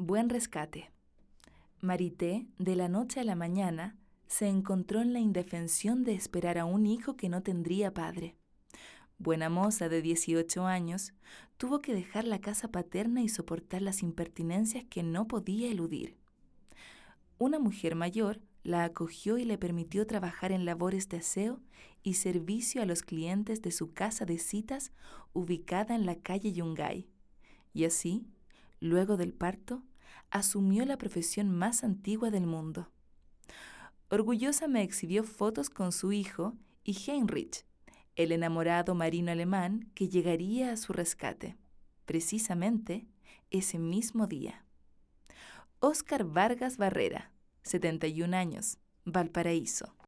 Buen rescate. Marité, de la noche a la mañana, se encontró en la indefensión de esperar a un hijo que no tendría padre. Buena moza de 18 años, tuvo que dejar la casa paterna y soportar las impertinencias que no podía eludir. Una mujer mayor la acogió y le permitió trabajar en labores de aseo y servicio a los clientes de su casa de citas ubicada en la calle Yungay. Y así, luego del parto, asumió la profesión más antigua del mundo. Orgullosa me exhibió fotos con su hijo y Heinrich, el enamorado marino alemán que llegaría a su rescate, precisamente ese mismo día. Óscar Vargas Barrera, 71 años, Valparaíso.